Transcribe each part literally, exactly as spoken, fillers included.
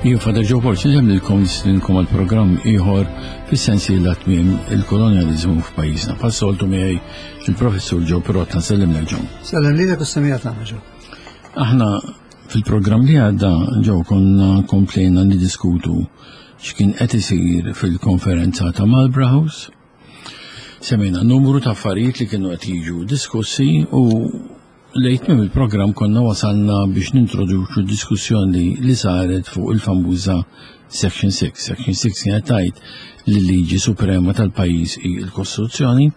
Jien Father Joe Paul xinsemlilkom nistinkom għal-programm ieħor fis-sensiela tmiem il-kolonjaliżmu f'pajjiżna. Passoltu miegħi il-Professur Joe Pirott nsellimlek Joe. Sellem lilek u semijat tagħna Joe. Aħna fil-programm li għadda Joe konna komplejna niddiskutu x'kien qed isir fil-konferenza ta' Marlborough House. Semmejna numru ta' affarijiet li kienu qed jiġu diskussi u lejt minn il-programm konna wasalna biex nintroduċu diskussjoni li saret fuq il-fambuża Section six. Section six kienet tajt li liġi suprema tal-pajjiż hi l-Kostituzzjoni.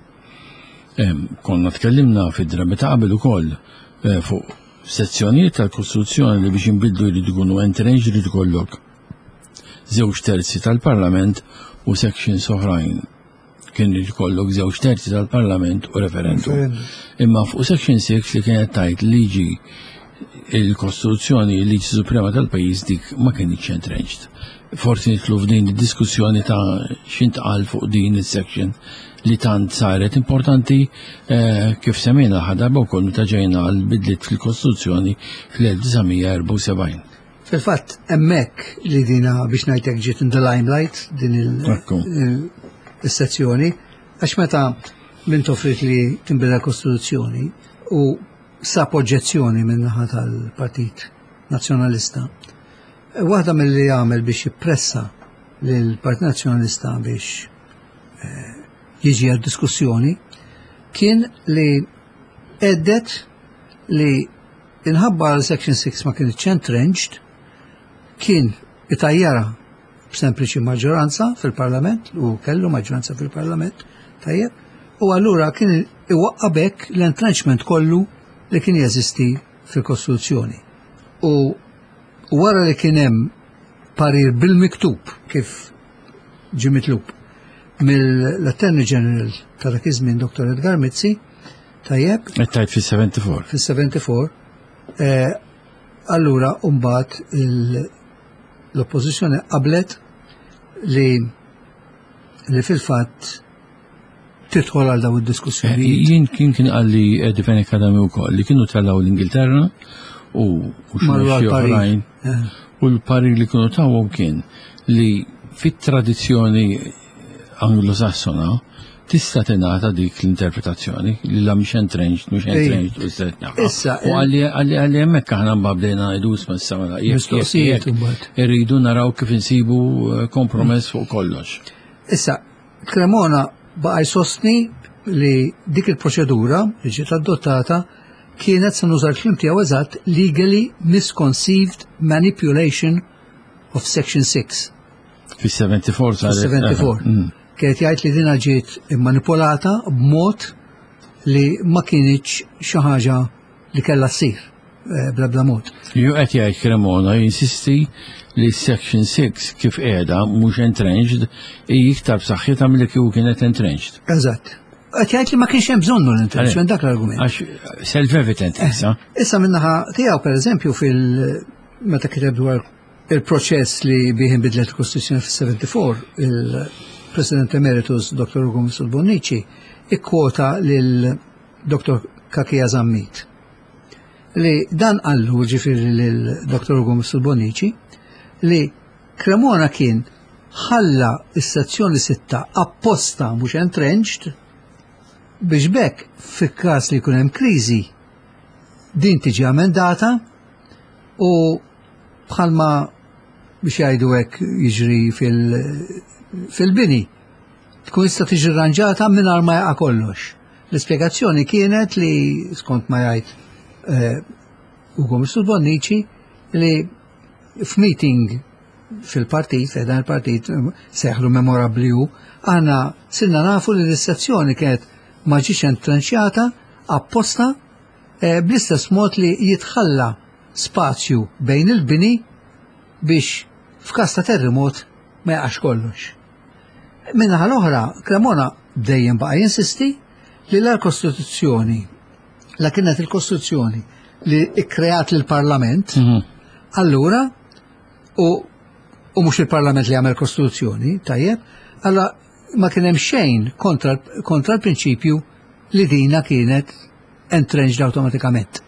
Konna tkellimna fid-drabi ta' qabel ukoll fuq sezzjonijiet tal-Kostituzzjoni li biex inbidlu jridu jkunu entrenched jrid ikollok żewġ terzi tal-Parlament u sections oħrajn kien jkollok żewġ terzi tal-Parlament u referendum. Imma fuq Section six li kienet tajt liġi il-Kostituzzjoni liġi suprema tal-pajjiż dik ma kienx entrenched. Forsi nitlu f'din id-diskussjoni ta' x'intqal fuq din is-section li tant saret importanti kif semmejna ħadarba wkoll ta' ġejna għal bidliet fil-Kostituzzjoni fl-elf tisa sebgħin. Fil-fatt hemmhekk li dina biex ngħidlek ġiet in the limelight din il- is-sezzjoni, għax meta min toffrit li tinbidel Kostituzzjoni u sab oġġezzjoni min-naħa tal-Partit Nazzjonalista. Waħda mill-li jagħmel biex jippressa lill-Partit Nazzjonalista biex jiġi għad-diskussjoni kien li għeddet li inħabba l-Section six ma kienx entrenched kien itajjara b'sempliċi maġġoranza fil-Parlament u kellu maġġoranza fil-Parlament tajjeb u allura kien iwaqqabek l-entrenchment kollu li kien jeżisti fil-Kostituzzjoni. U wara li kien hemm parir bil-miktub kif ġie mitlub mill-Attorney General ta' dak iż-żmien Doktor Edgar Mizzi tajjeb Tajt fis-seventy-four. Fis-seventy-four allura mbagħad il- l-oppożizzjoni qablet li li fil-fatt tidħol għal daw id-diskussjonijiet. Jien kien kien qalli Edifan Academy wkoll li kienu tallaw l-Ingilterra u xi oħrajn u l-parir li kienu tawhom kien li fit-tradizzjoni anglosassona tista' tingħata dik l-interpretazzjoni li la mhix entrenched, mhux entrenched u Issa u għalli għalli hemmhekk aħna mbagħdejna ngħidu isma' s-samala irridu naraw kif insibu kompromess fuq kollox. Issa Cremona baqa' jsostni li dik il-proċedura li ġiet adottata kienet se nużar l-kliem tiegħu eżatt legally misconceived manipulation of Section six. Fis-seventy-four saret. seventy-four. Kienet jgħid li dina ġiet manipolata b'mod li ma kienx xi ħaġa li kellha ssir bla bla mod. Ju qed jgħid Cremona jinsisti li Section six kif qiegħda mhux entrenched hi iktar b'saħħitha milli kieku kienet entrenched. Eżatt. Qed jgħid li ma kienx hemm bżonnu l-entrencement dak l-argument. Għax self-evident issa. Issa min-naħa tiegħu pereżempju fil meta kiteb dwar il-proċess li bih inbidlet il-Kostituzzjoni fis-seventy-four il-President Emeritus Doktor Ugo Bonnici ikkwota lil Doktor Kakija Zammit li dan qallu ġifieri lil Doktor Ugo Bonnici li Cremona kien ħalla is-sezzjoni sitta apposta mhux entrenched biex bekk fil-każ li jkun hemm kriżi din tiġi amendata u bħalma biex jgħidu hekk jiġri fil- fil-bini tkun issa tiġi rranġata mingħajr ma jaqa' kollox. L-ispjegazzjoni kienet li skont ma jgħid Ugo Bonnici li f'meeting fil-partit, f'dan il-partit seħħlu memorabbli hu aħna silna nafu li l-istazzjoni kienet ma ġiex entrenċjata apposta bl-istess mod li jitħalla spazju bejn il-bini biex f'każ ta' terremot ma jaqax kollox. Minnaħa l-oħra, Cremona dejjem baqa' jinsisti li l-Kostituzzjoni, la kienet il-Kostituzzjoni li ikkreat lill-Parlament, allura u u mhux il-Parlament li għamel Kostituzzjoni, tajjeb, alla ma kien hemm xejn kontra l-prinċipju li dina kienet entrenched automatikament.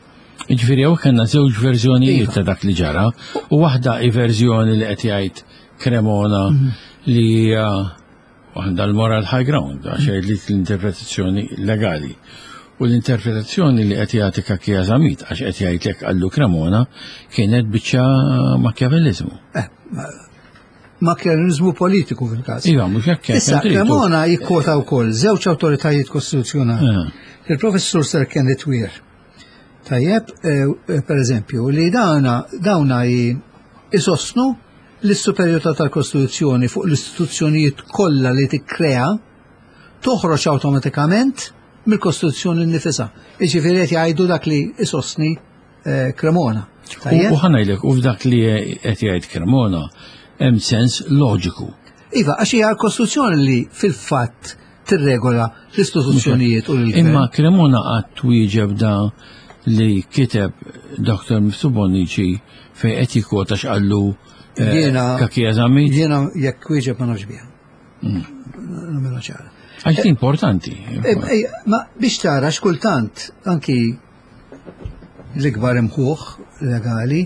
Ġifieri hawn kellna żewġ verżjonijiet Iva. ta' dak li ġara, u waħda hi verżjoni li qed jgħid Cremona li hija waħda l-moral high ground għax jgħidlik l-interpretazzjoni legali. U l-interpretazzjoni li qed jagħti Kakkija Żamit għax qed jgħidlek għallu Cremona kienet biċċa Machiavellizmu. Eh, Machiavellizmu politiku fil-każ. Iva, mhux hekk kien. Issa, Cremona jikkota wkoll żewġ awtoritajiet kostituzzjonali. Ah. Il-professur Sir Kenneth Weir. Tajjeb, eh, per eżempju, li dawna dawna jisostnu l-superjorità tal-Kostituzzjoni fuq l-istituzzjonijiet kollha li tikkrea toħroġ awtomatikament mill-Kostituzzjoni nnifisha. Jiġifieri qed jgħidu dak li isostni eh, Cremona. U ħanajlek, u f'dak li qed jgħid Cremona hemm sens loġiku. Iva, għax hija l-Kostituzzjoni li fil-fatt tirregola l-istituzzjonijiet u l Imma Cremona qatt twieġeb da li kiteb doktor Mifsud Bonnici fejn qed jikkota x'qallu Kakkija Żamit. Jiena jekk wieġeb ma nafx biha. Nagħmilha ċara. Għax importanti. Ma biex tara x'kultant anki l-ikbar imħuħ legali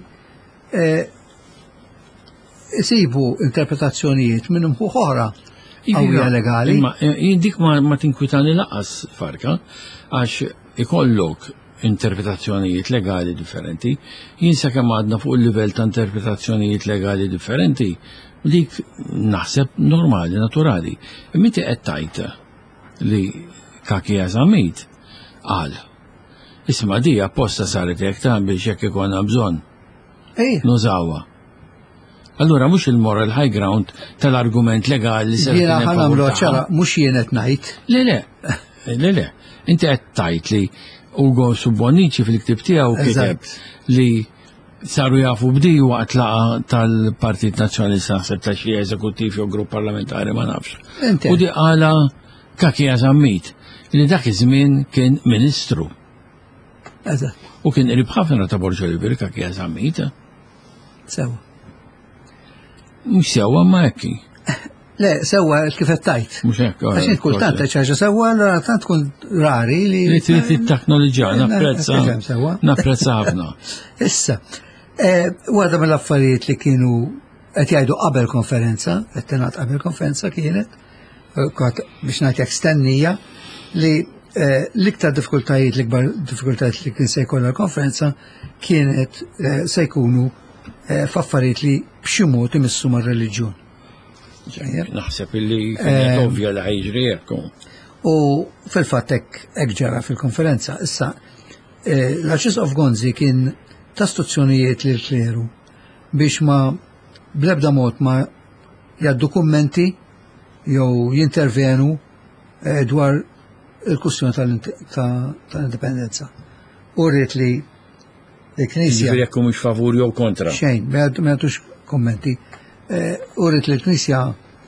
isibu interpretazzjonijiet minn imħuħ oħra qawwija legali. Dik ma tinkwitani laqas Farka għax ikollok interpretazzjonijiet legali differenti, jinsa kemm għadna fuq il-livell ta' interpretazzjonijiet legali differenti, dik naħseb normali, naturali. Miti qed tajt li Kakkija Żamit qal. Isma' di apposta saret hekk ta' biex jekk ikolna bżonn. Nużawha. Allura mhux il-moral high ground tal-argument legali se jiena ħanamlu ċara mhux jien qed ngħid. Le le. Le le. Inti qed tajt li Ugo Bonnici fil-ktib tiegħu kiteb li saru jafu bdi waqt laqa tal-Partit Nazzjonalista naħseb ta' xi eżekuttiv jew grupp parlamentari ma nafx. U di qala Kakkija Żamit li dak iż-żmien kien Ministru. U kien qrib ħafna ta' Borġa Liberi Kakkija Żamit. Sewa. Mhux sewwa ma hekk. Le, sewa kif qed tajt. Mhux hekk. Għax int kultant qed ħaġa sewwa allura tant tkun rari li. Li trid it-teknoloġija napprezza. Napprezza ħafna. Issa, waħda mill-affarijiet li kienu qed jgħidu qabel konferenza, qed tingħad qabel konferenza kienet biex ngħidlek stennija li l-iktar diffikultajiet l-ikbar diffikultajiet li kien se jkollha l-konferenza kienet se jkunu f'affarijiet li b'xi mod imissu mar-reliġjon. Naħseb illi kienet ovvja li ħajġri hekk. U fil-fatt hekk ġara fil-konferenza. Issa, l-Arċisqof Gonzi kien ta' istruzzjonijiet lil kleru biex ma bl-ebda mod ma jgħaddu kummenti jew jintervenu dwar il-kwistjoni tal-indipendenza. U rrid li l-Knisja. Ġifieri jekk mhux favur jew kontra. Xejn, ma jagħtux kommenti. U rrid li l-Knisja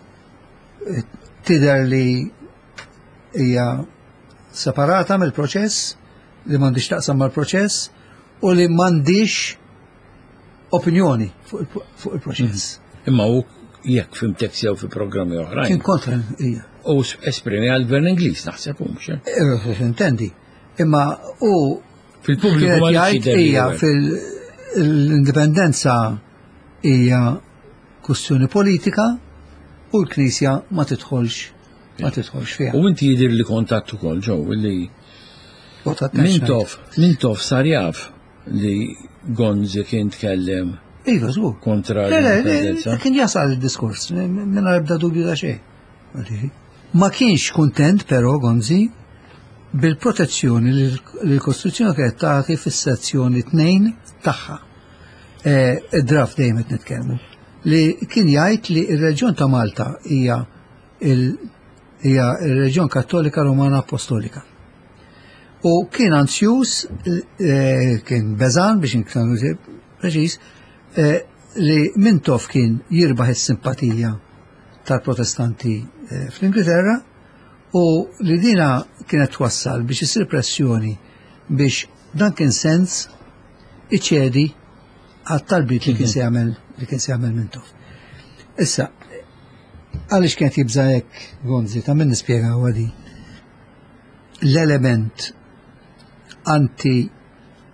tidher li hija separata mill-proċess, li m'għandix taqsam mal-proċess u li m'għandix opinjoni fuq il-proċess. Imma hu jekk fimtek sew fi programmi oħrajn. Kien kontra hija. U esprimi għall-Gvern Ingliż naħseb hu mhux. Intendi. Imma hu fil-pubbliku ma hija fil-indipendenza hija kwestjoni politika u l-Knisja ma tidħolx ma tidħolx fiha. U inti jidher li kontatt ukoll ġew illi Mintof, Mintof sar jaf li Gonzi kien tkellem Iva, żgur. kontra l-indipendenza. Kien jasal il-diskors, minna ebda dubju da xejn. Ma kienx kuntent però Gonzi bil-protezzjoni li l-Kostituzzjoni kienet tagħti fis-sezzjoni tnejn tagħha. Id-draft dejjem qed nitkellmu. Li kien jgħid li r-reġjun ta' Malta hija hija r-reġjun Kattolika Romana Apostolika. U kien ansjus, kien beżan biex inkunu preċiż, li Mintof kien jirbaħ is-simpatija tal-protestanti fl-Ingilterra u li dina kienet twassal biex isir pressjoni biex dan kien sens iċedi għat-talbit li kien se jagħmel li kien se jagħmel Mintof. Issa, għaliex kienet jibża hekk Gonzi, ta' min nispjega għadi l-element anti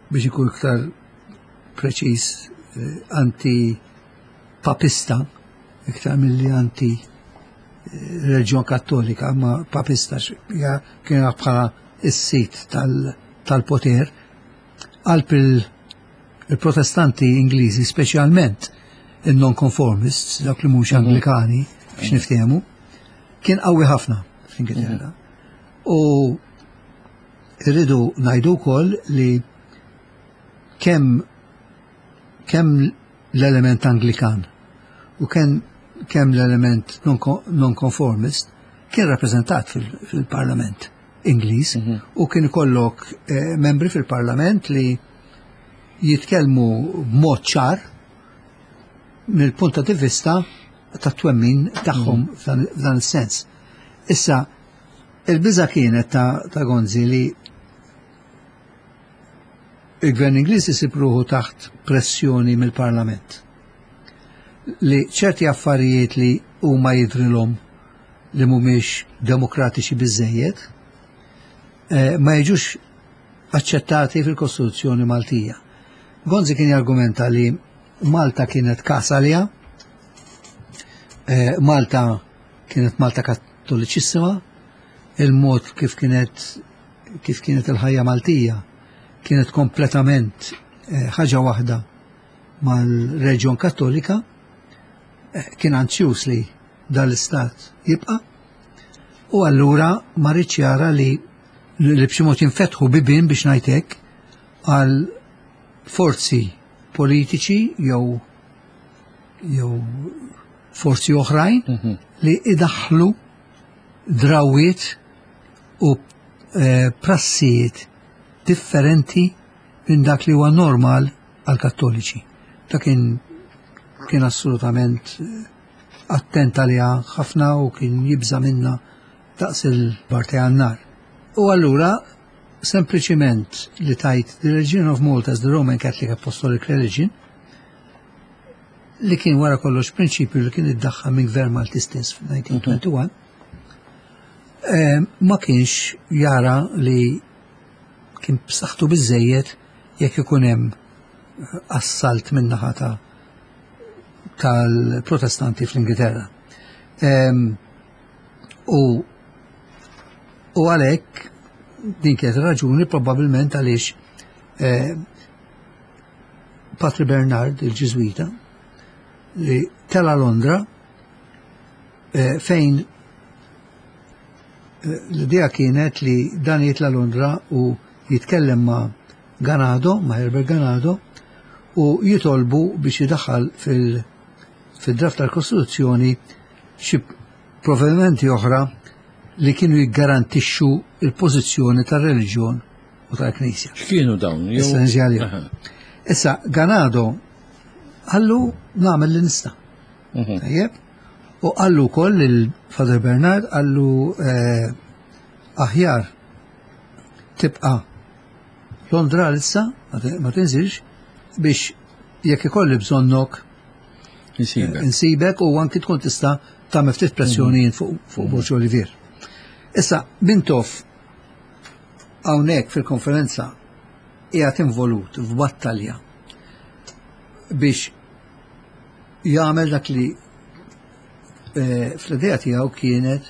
biex ikun iktar preċiż eh, anti-papista, iktar mill-li anti eh, reġjon kattolika, ma papista ja, kien bħala is-sit tal-poter, tal għalp il-protestanti il Ingliżi, speċjalment il-non-conformists, dak li mhux Anglikani, biex niftehmu, kien qawwi ħafna fl-Ingilterra. U irridu ngħidu wkoll li kemm kemm l-element Anglikan u kemm kemm l-element non-conformist kien rappreżentat fil-Parlament Ingliż u kien ikollok eh, membri fil-Parlament li jitkellmu b'mod ċar mill-punta di vista ta' twemmin tagħhom f'dan is-sens. Issa, il-biża kienet ta', ta Gonzi li il-Gvern Ingliż isibruħu taħt pressjoni mill-Parlament li ċerti affarijiet li huma jidrilhom li mhumiex demokratiċi biżejjed eh, ma jiġux aċċettati fil-Kostituzzjoni Maltija. Gonzi kien jargumenta li Malta kienet kasalja, eh, Malta kienet Malta kattoliċissima, il-mod kif kienet kif kienet il-ħajja Maltija kienet kompletament ħaġa eh, waħda mal-reġjon Kattolika, eh, kien anzjuż li dal-istat jibqa' u allura ma rridx jara li li b'xi mod jinfetħu bibien biex ngħidlek għal forzi politiċi jew jew forzi oħrajn mm -hmm. li idaħlu drawiet u eh, prassijiet differenti minn dak li huwa normal għal kattoliċi. Ta' kien kien assolutament attent għaliha ħafna u kien jibża minna daqs il-Barti għan-nar. U allura sempliċiment li tajt the Religion of Malta as the Roman Catholic Apostolic Religion li kien wara kollox prinċipju li kien iddaħħal minn Gvern Malti stess fil-nineteen twenty-one eh, ma kienx jara li kien b'saħħtu biżejjed jekk ikun hemm assalt min-naħa tal-protestanti fl-Ingilterra. Um, u u għalhekk din kienet raġuni probabbilment għaliex eh, Patri Bernard il-Ġiżwita li tela Londra eh, fejn eh, l-idea kienet li dan jitla Londra u jitkellem ma' Ganado, ma' Herbert Ganado, u jitolbu biex jidaħħal fil-draft tal-Kostituzzjoni xi provvedimenti oħra li kienu jiggarantixxu il-pożizzjoni tar-reliġjon u tal-Knisja. X'kienu dawn? Essenzjali. Issa, Ganado għallu nagħmel li nista'. Tajjeb? U għallu wkoll il-Father Bernard għallu eh, aħjar tibqa' Londra issa ma tinżilx biex jekk ikolli bżonnok insibek u anki tkun tista' tagħmel ftit pressjoni fuq Borġ Olivier. Issa Bintoff hawnhekk fil-konferenza qiegħed involut f'battalja biex jagħmel dak li fl-idea tiegħu kienet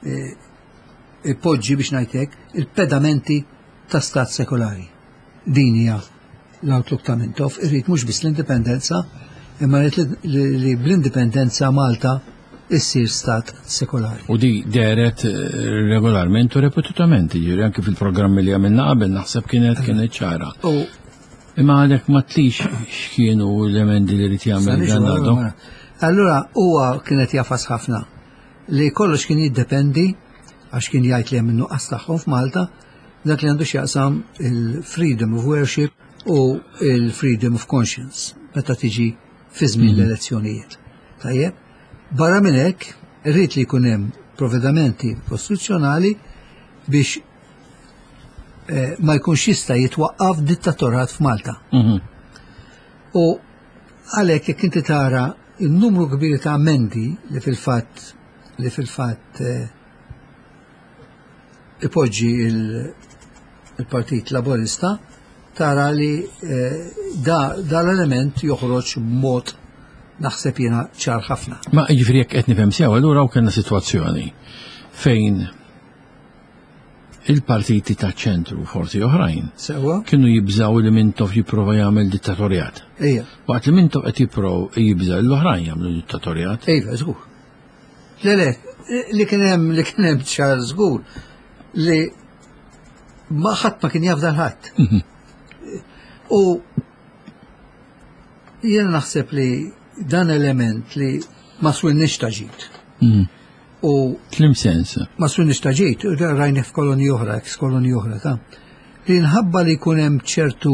ipoġġi biex ngħidlek il-pedamenti ta' stat sekolari. Din hija l-outlook ta' Mintoff, irrid mhux biss l-indipendenza, imma rrid li bl-indipendenza Malta issir stat sekolari. U di deret regolarment u repetutament, jiġri anke fil-programmi li għamilna qabel naħseb kienet kienet ċara. Imma għalhekk ma tlix x'kienu l-emendi li rrid jagħmel Ganado. Allura huwa kienet jafas ħafna li kollox kien jiddependi għax kien jgħid li hemm in-nuqqas tagħhom f'Malta dak li għandu x'jaqsam il-freedom of worship u il-freedom of conscience meta tiġi fi żmien l-elezzjonijiet. Tajjeb? Barra minn hekk irrid li jkun hemm provvedimenti kostituzzjonali biex eh, ma jkunx jista' jitwaqqaf dittatorat f'Malta. U għalhekk jekk inti tara il-numru kbir ta' amendi li fil-fatt li fil-fatt eh, ipoġġi il-Partit Laburista tara li da l-element joħroġ b'mod naħseb jiena ċar ħafna. Ma jiġifieri jekk qed nifhem sew, allura hawn kellna sitwazzjoni fejn il-partiti ta' ċentru forsi oħrajn Sewa? kienu jibżaw li Mintoff jipprova jagħmel dittatorjat. Ejja. Waqt li Mintoff qed jipprov jibża l-oħrajn jagħmlu dittatorjat. Ejja, żgur. Le le, li kien hemm li kien hemm ċar żgur li ma ħadd ma kien jafda ħadd. U jiena naħseb li dan element li ma swinniex taġid. U Klim sens. ma swinniex taġid, rajni f'koloni oħra, ex-koloni oħra, ta' li nħabba li jkun hemm ċertu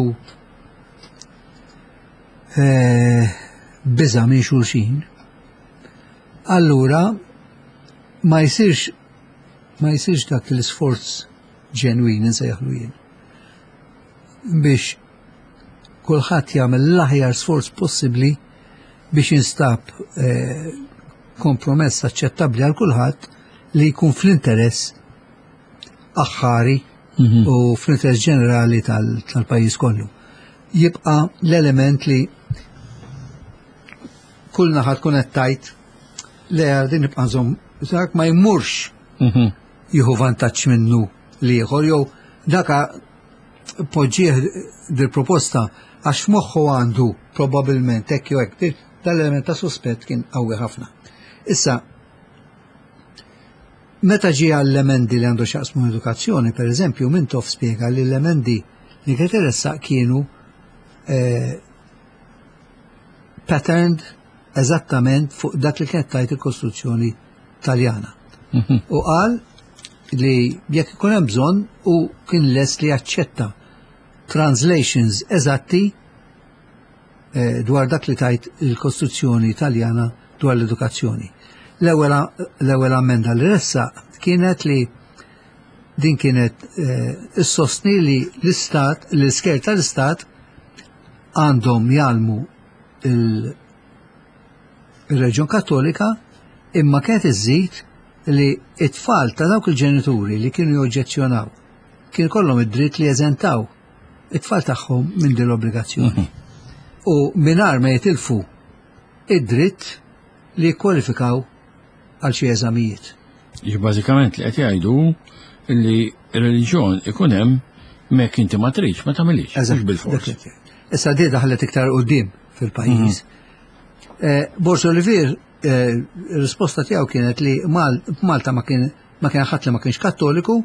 biża minn xulxin, allura ma jsirx ma jsirx dak l-isforz ġenwin insejħlu jien biex kulħadd jagħmel l-aħjar sforz possibbli biex jinstab kompromess aċċettabbli għal kulħadd li jkun fl-interess aħħari u fl-interess ġenerali tal-pajjiż kollu. Jibqa' l-element li kull naħa tkun qed tgħid le din nibqa' nżomm dak ma jmurx jieħu vantaġġ minnu li ieħor jew daka poġġieħ dil-proposta għax moħħu għandu probabbilment hekk jew hekk dal-element ta' suspett kien qawwi ħafna. Issa, meta ġie għall-emendi li għandu xaqsmu edukazzjoni, per eżempju, Mintoff spjega li l-emendi li kien interessa kienu patterned eżattament fuq dak li kienet tajt il-Kostituzzjoni Taljana. U qal li jekk ikun hemm bżonn u kien lest li jaċċetta translations eżatti dwar dak li tajt il-Kostituzzjoni Taljana dwar l-edukazzjoni. L-ewwel ammenda li ressa kienet li din kienet is-sostni li l-istat, l-isker tal-istat għandhom jgħalmu il-Reġjun Kattolika imma kienet iżżid li it-tfal ta' dawk il-ġenituri li kienu joġġezzjonaw kien kollhom id-dritt li jeżentaw it-tfal tagħhom minn din l-obbligazzjoni. U mingħajr ma jitilfu id-dritt li jikkwalifikaw għal xi eżamijiet. Bażikament li qed jgħidu li r-reliġjon ikun hemm mek inti ma tridx ma tagħmilix. Mhux bil-fors. Issa di daħlet iktar quddiem fil-pajjiż. Borz Olivier ir-risposta tiegħu kienet li Malta ma kien ma kien ħadd li ma kienx Kattoliku.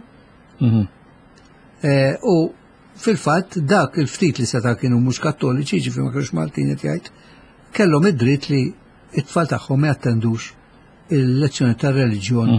U fil-fatt dak il-ftit li seta' kienu mhux Kattoliċi, ġifieri ma kienux Maltin qed jgħid, kellhom id-dritt li it-tfal tagħhom ma jattendux il-lezzjoni tar-reliġjon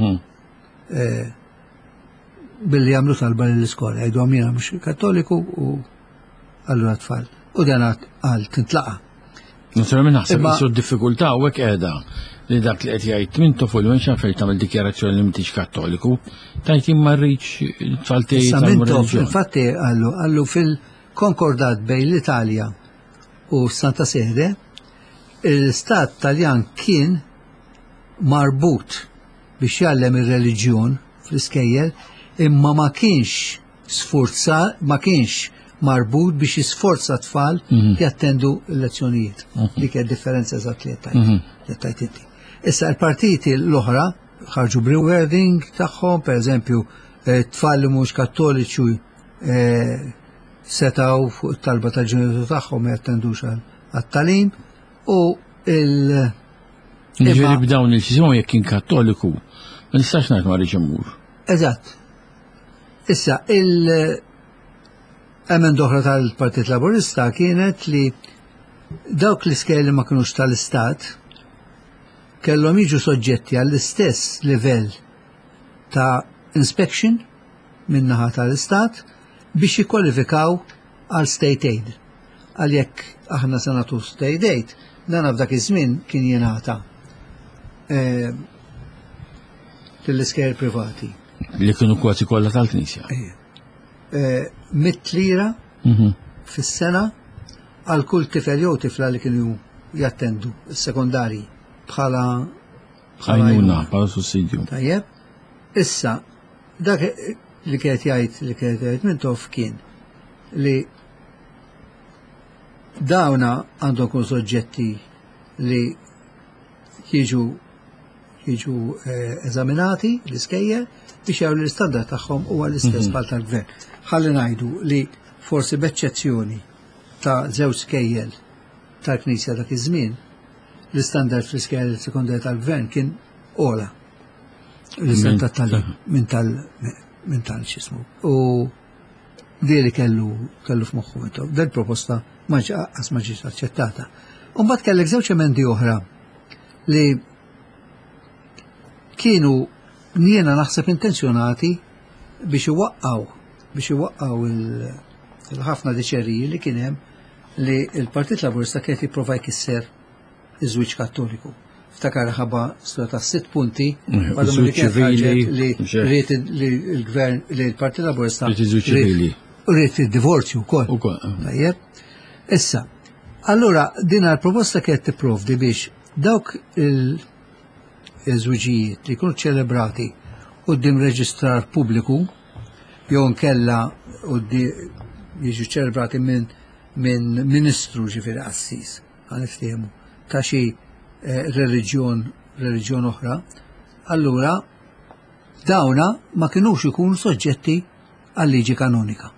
billi jagħmlu talba lill-iskola. Jgħidu jiena mhux Kattoliku u allura tfal. U dan għal tintlaqa. Naturalment naħseb isu d-diffikultà hawnhekk qiegħda li dak li qed jgħid Mintoff u l-wenx fejn tagħmel dikjarazzjoni li m'intix Kattoliku, tajt ma rridx tfal tiegħi tal-Mintoff infatti għallu għallu fil-konkordat bejn l-Italja u Santa Sede il-Stat Taljan kien marbut biex jgħallem ir-reliġjon fl-iskejjel imma ma kienx sforza, ma kienx marbut biex jisforza tfal jattendu l-lezzjonijiet. Dik hija differenza eżatt li tajt inti. Issa l-partiti l-oħra ħarġu brewerding tagħhom, pereżempju tfal li mhux Kattoliċi setaw fuq it-talba tal-ġenituri tagħhom ma jattendux għat-talim u il- Ġifieri b'dawn il-sistema jekk kien Kattoliku, ma nistax ngħid ma rridx imur. Eżatt. Issa il- Emenda oħra tal-Partit Laburista kienet li dawk l-iskejl li ma kinux tal-Istat kellhom jiġu soġġetti għall-istess livell ta' inspection min-naħa tal-Istat biex jikkwalifikaw għal state aid. Għal jekk aħna se nagħtu state aid, dan f'dak iż-żmien kien jingħata lill-iskejl privati. Li kienu kważi kollha tal-Knisja. mit lira fis-sena għal kull tifel jew tifla li kienu jattendu s-sekondari bħala għajnuna bħala sussidju. Tajjeb, issa dak li kienet jgħid li kienet jgħid Mintoff kien li dawna għandhom kun soġġetti li jiġu jiġu eżaminati l-iskejjel biex jaw l-istandard tagħhom huwa l-istess bħal tal-gvern. Ħalli ngħidu li forsi b'eċċezzjoni ta' żewġ skejjel tal-Knisja dak iż-żmien, l-istandard fl-iskejjel sekondarji tal-gvern kien ola. L-istandard tal minn tal minn tal x'ismu. U diri kellu kellu f'moħħu intu. Del proposta ma ġaqas ma ġietx aċċettata. U mbagħad kellek żewġ emendi oħra li kienu jiena naħseb intenzjonati biex iwaqqaw biex iwaqqaw il-ħafna diċeriji li kien hemm li l-Partit Laburista kien jipprova jkisser iż-żwieġ Kattoliku. Ftakar ħabba stora ta' sitt punti għadhom li kien li rrid il-gvern li l-Partit Laburista rrid id-divorzju wkoll. Tajjeb. Issa, allura din l-proposta kienet tipprovdi biex dawk il- żwiġijiet li jkunu ċelebrati quddiem reġistrar pubbliku jew nkella jiġu ċelebrati minn min ministru ġifieri assis ħaniftehmu ta' xi reliġjon reliġjon oħra, allura dawna ma kinux ikunu soġġetti għal liġi kanonika.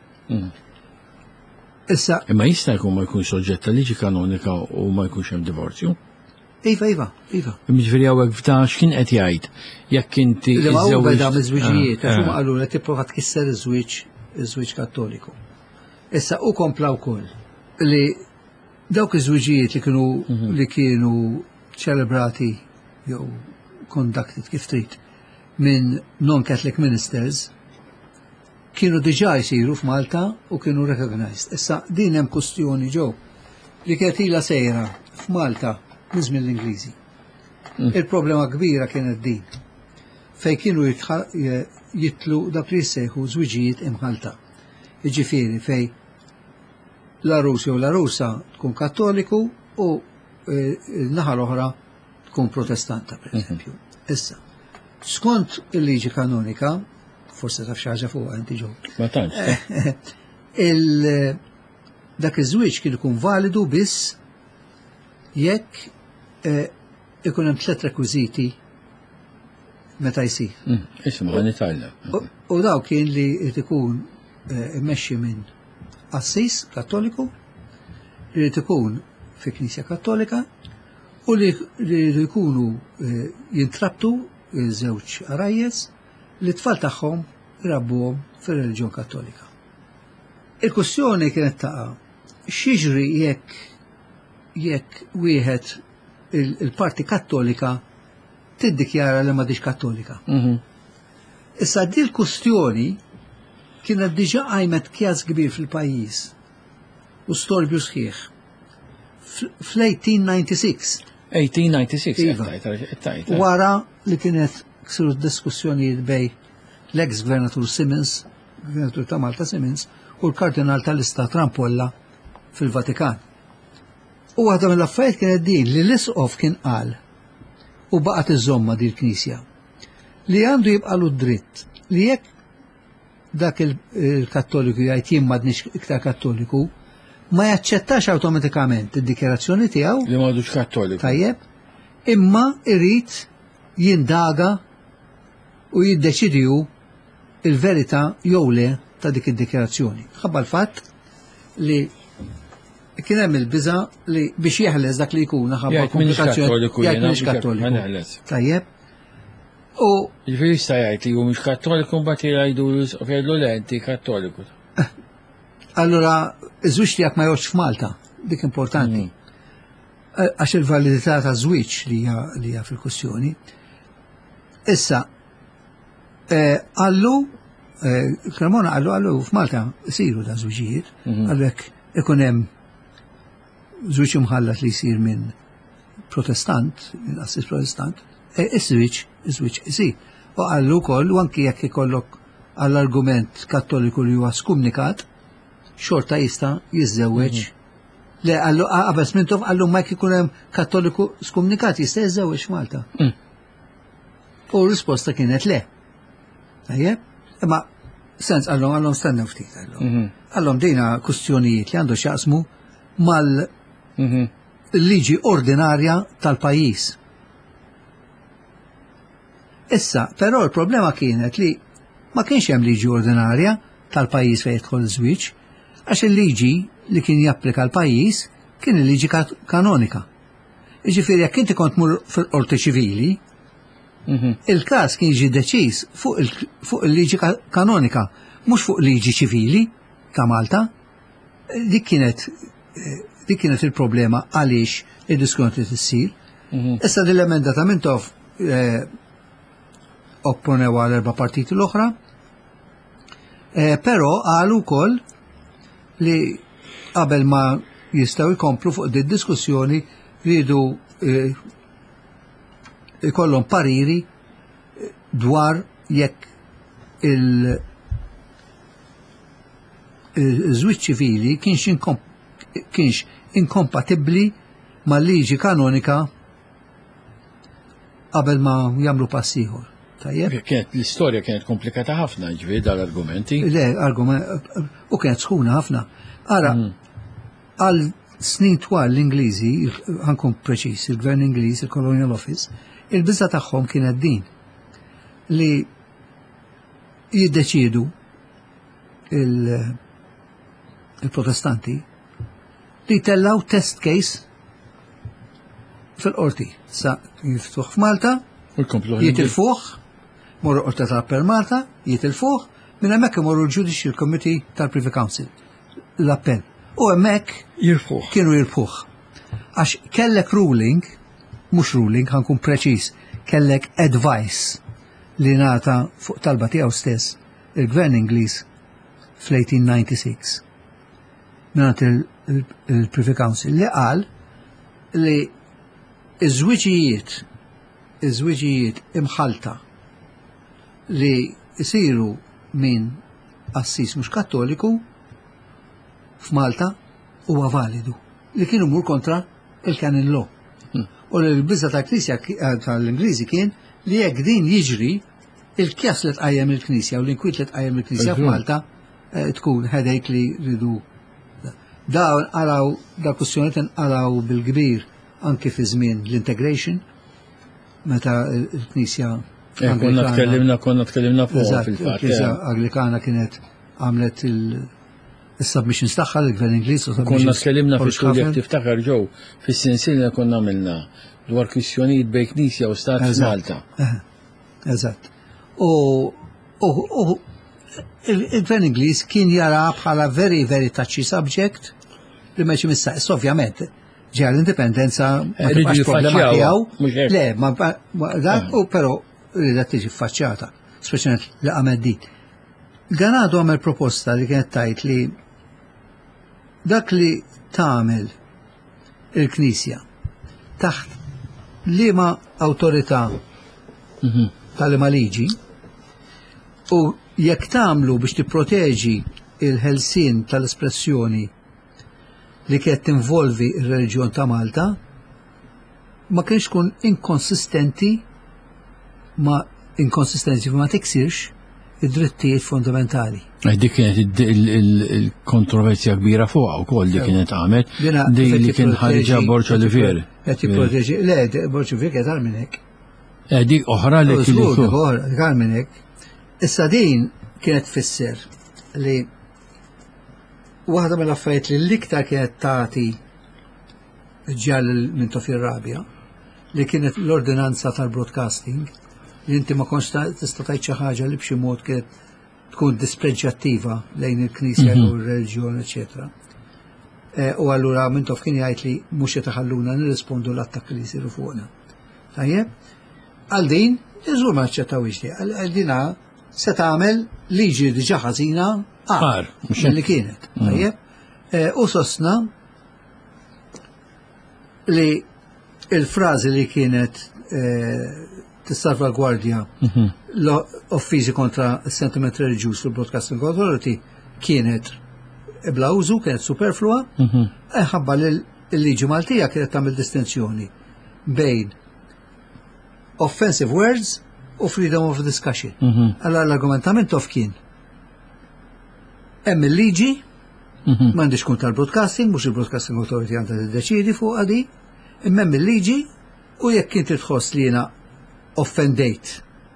Issa imma jista' jkun ma jkun soġġett għal liġi kanonika u ma jkunx hemm divorzju? Iva, iva, iva. Miġifieri hawnhekk f'da x'kien qed jgħid jekk inti li ma huwa beda miż-żwiġijiet għax huma qalu li tipprova tkisser iż-żwieġ iż-żwieġ Kattoliku. Issa u kompla wkoll li dawk iż-żwiġijiet li kienu li kienu ċelebrati jew conducted kif trid minn non-Catholic ministers kienu diġà jsiru f'Malta u kienu recognized. Issa din hemm kwestjoni ġew li kienet ilha sejra f'Malta nizmin l-Ingliżi. Il-problema kbira kienet din. Fej kienu jitlu dak li jissejħu żwiġijiet imħalta. Jiġifieri fej l-Arus jew l-Arusa tkun Kattoliku u l-naħa l-oħra tkun Protestanta, per eżempju. Issa, skont il-liġi kanonika, forse taf xi ħaġa fuqha inti ġew. Ma tantx. Dak iż-żwieġ kien ikun validu biss jekk ikun hemm tliet rekwiżiti meta jsir. Isma' ħan Italja. U daw kien li qed ikun immexxi minn Assis Kattoliku, li qed ikun fi Knisja Kattolika u li jridu jkunu jintrabtu żewġ arajjes li t-tfal tagħhom rabbuhom fir-reliġjon Kattolika. Il-kwestjoni kienet taqa' x'jiġri jekk jekk wieħed il-parti Kattolika tiddikjara li m'għadix Kattolika. Issa di l-kustjoni kienet diġà qajmet kjas kbir fil-pajjiż u storbju sħiħ fl-eighteen ninety-six. eighteen ninety-six, wara li kienet ksiru diskussjonijiet bej l-ex gvernatur Simmons, gvernatur ta' Malta Simmons, u l-kardinal tal-Istat Rampolla fil-Vatikan. U għadha mill-affarijiet kienet din li l-isqof kien qal u baqgħet iżomma din il-Knisja li għandu jibqalu dritt li jekk dak il-Kattoliku jgħid jien m'għadniex iktar Kattoliku ma jaċċettax awtomatikament id-dikjarazzjoni tiegħu li m'għadux Kattoliku. Tajjeb, imma irid jindaga u jiddeċidiju il-verità jew le ta' dik id-dikjarazzjoni. Ħabba l-fatt li kien hemm il-biża li biex jeħles dak li jkun ħabba komplikazzjoni jgħid mhix Kattoliku. Tajjeb. U jiġifieri jista' jgħid li hu mhux Kattoliku mbagħad jgħidu fejlu le inti Kattoliku. Allura iż-żwieġ tiegħek ma jgħodx f'Malta, dik importanti. Għax il-validità ta' żwieġ li hija fil-kwestjoni. Issa għallu Cremona għallu għallu f'Malta isiru da' żwieġijiet, għalhekk ikun hemm żwieġ imħallat li jsir minn Protestant, minn assis Protestant, is-żwieġ iż-żwieġ isir. U għallu wkoll u anki jekk ikollok għall-argument Kattoliku li huwa skomunikat, xorta jista' jiżżewweġ. Le għallu qabes mintof għallu ma jekk ikun hemm Kattoliku skomunikat jista' jiżżewweġ Malta. U r-risposta kienet le. Tajjeb? Imma sens għallhom għallhom stennew ftit għallhom. Għallhom dejna kwistjonijiet li għandu x'jaqsmu mal-liġi ordinarja tal-pajjiż. Issa, però l-problema kienet li ma kienx hemm liġi ordinarja tal-pajjiż fejn jidħol iż-żwieġ, għax il-liġi li kien japplika l-pajjiż kien il-liġi kanonika. Jiġifieri jekk inti kont mur fil-qorti ċivili, il-każ kien jiġi deċiż fuq il-liġi kanonika, mhux fuq liġi ċivili ta' Malta. Dik kienet dik kienet il-problema għaliex id-diskussjoni tissir. Issa din l-emenda ta' Mintoff opponew għal erba' partiti l-oħra, però għalu wkoll li qabel ma jistgħu jkomplu fuq din diskussjoni rridu ikollhom pariri dwar jekk il-żwieġ ċivili kienx inkompatibbli mal-liġi kanonika qabel ma jagħmlu pass ieħor. Kienet l-istorja kienet komplikata ħafna, ġifieri dal-argumenti. Le, argument u kienet sħuna ħafna. Ara, għal snin twal l-Ingliżi, ħankun preċis, il-Gvern Ingliż, il-Colonial Office, il-biża tagħhom kienet din li jiddeċiedu il-protestanti li tellaw test case fil-qorti. Sa jiftuħ f'Malta, jitilfuħ, morru qorta tal-Appell Malta, jitilfuħ, minn hemmhekk imorru l-Judicial Committee tal-Privy Council, l-appell. U hemmhekk kienu jirfuħ. Għax kellek ruling, mhux ruling, ħankun preċiż, kellek advice li nata fuq talba tiegħu stess il-Gvern Ingliż fl-eighteen ninety-six. Mingħand il-Privy Council li qal li iż-żwiġijiet iż-żwiġijiet imħalta li jsiru minn assis mhux Kattoliku f'Malta huwa validu li kienu mur kontra il-canon law. U l-biża tal-Knisja tal-Ingliżi kien li jekk din jiġri il-kjas li tqajjem il-Knisja u l-inkwiet li tqajjem il-Knisja f'Malta tkun headache li ridu. Dawn araw da kwistjoni tinqaraw bil-kbir anke fi żmien l-integration meta l-Knisja konna tkellimna konna tkellimna fuq fil-fatt. Il-Knisja Anglikana kienet għamlet il-submissions tagħha l-Gvern Ingliż u konna tkellimna fix-xogħol jekk tiftakar ġew fis-sensiela li konna għamilna dwar kwistjonijiet bejn Knisja u Stat Malta. Eżatt. U il-Gvern Ingliż kien jara bħala very very touchy subject li ma missa, ovvjament, ġeja l-indipendenza ma tibqax problema tiegħu. Le, ma dak u però rida tiġi faċċjata, speċjalment li għamel din. Ganado għamel proposta li kienet tajt li dak li tagħmel il-Knisja taħt liema awtorità tal-liema liġi u jekk tagħmlu biex tipproteġi il-ħelsien tal-espressjoni li kienet tinvolvi ir-reliġjon ta' Malta ma kienx kun inkonsistenti ma inkonsistenti ma tiksirx id-drittijiet fundamentali. Dik kienet il-kontroversja kbira fuqha wkoll li kienet għamel dik li kien ħarġa Borġ Olivier. Qed jipproteġi le Borġ Olivier kienet għal minn hekk. Dik oħra li kien għal minn hekk. Issa din kienet tfisser li waħda mill-affarijiet li l-iktar kienet tagħti ġal minn Tofir Rabja li kienet l-ordinanza tal-broadcasting li inti ma konx tista' tgħid xi ħaġa li b'xi mod kienet tkun dispreġġjattiva lejn il-Knisja u r-reliġjon, eċetera. U allura Mintoff kien jgħid li mhux qed iħalluna nirrispondu l-attakk li jsiru fuqna. Tajjeb? Għal din, iżur ma naċċettawx di. Għal dina se tagħmel liġi diġà ħażina għar li kienet. Tajjeb? U sostna li il-frażi li kienet tissalvagwardja l-offiżi kontra s-sentiment reliġjuż fil-Broadcasting Authority kienet bla użu, kienet superflua, ħabba l-liġi Maltija kienet tagħmel distinzjoni bejn offensive words u freedom of discussion. Allora l-argumentament of kien hemm il-liġi m'għandix kun tal-broadcasting, mhux il-Broadcasting Authority għandha tiddeċiedi fuq għadi, imma il-liġi u jekk inti tħoss li jiena offendejt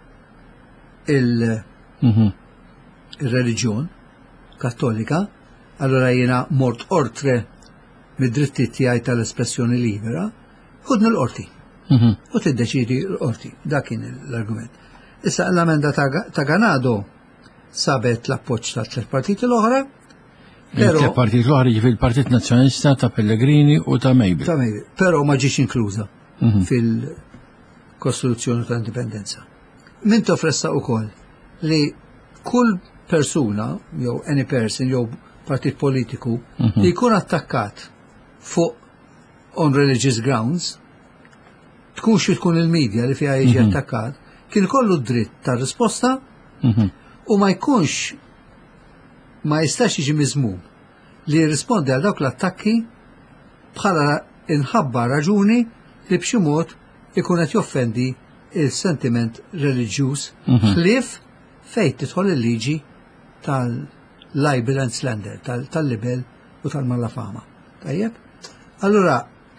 il-reliġjon kattolika, allora jiena mort ortre mid-dritti tiegħi tal-espressjoni libera, ħudni l-qorti. U tiddeċidi l-qorti. Dak kien l-argument. Issa l-amenda ta' Ganado sabet l-appoġġ ta' tliet partiti l-oħra. Il-tliet partiti l-oħra ġifi il-Partit Nazzjonalista ta' Pellegrini u ta' Mejbil. Ta' Mejbil. Però ma ġiex inkluża fil-Kostituzzjoni ta' Indipendenza. Min tofressa wkoll li kull persuna, jew any person, jew partit politiku, li jkun attakkat fuq on religious grounds, tkun xi tkun il-medja li fiha jiġi attakkat, kien kollu dritt ta' risposta u ma jkunx ma jistax jiġi miżmum li jirrispondi għal dawk l-attakki bħala inħabba raġuni li b'xi mod ikun qed joffendi il-sentiment reliġjuż ħlief fejn tidħol il-liġi tal-libel and slander, tal-libel u tal-malafama. Tajjeb? Allura,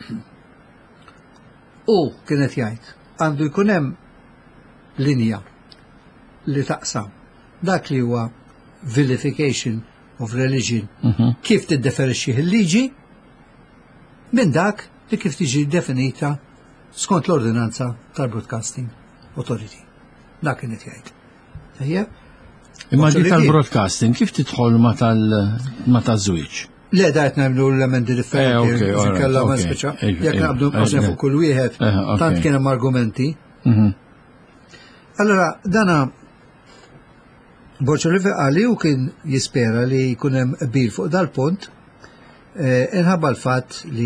u kienet jgħid, għandu jkun hemm linja li taqsam dak li huwa vilification of religion kif tiddeferixxi il-liġi minn dak li kif tiġi definita skont l-ordinanza tal-Broadcasting Authority. Dak kienet jgħid. Tajjeb? Imma dik tal-broadcasting kif tidħol ma tal-żwieġ? Le, da qed nagħmlu l-emendi differenti. Jekk naqbdu nqasem fuq kull wieħed, tant kien hemm argumenti. Allora, dana Borċolivi qali u kien jispera li jkun hemm qbil fuq dal-punt inħabba l-fatt li